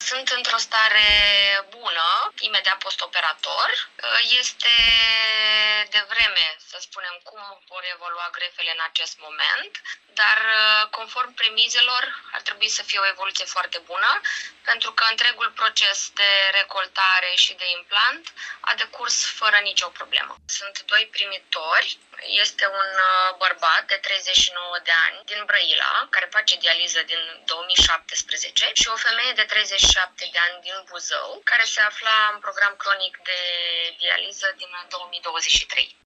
Sunt într-o stare bună, imediat postoperator. Este devreme să spunem cum vor evolua grefele în acest moment, dar conform premizelor ar trebui să fie o evoluție foarte bună, pentru că întregul proces de recoltare și de implant a decurs fără nicio problemă. Sunt doi primitori. Este un bărbat de 39 de ani din Brăila, care face dializă din 2017 și o femeie de 37 de ani din Buzău, care se afla în program cronic de dializă din 2023.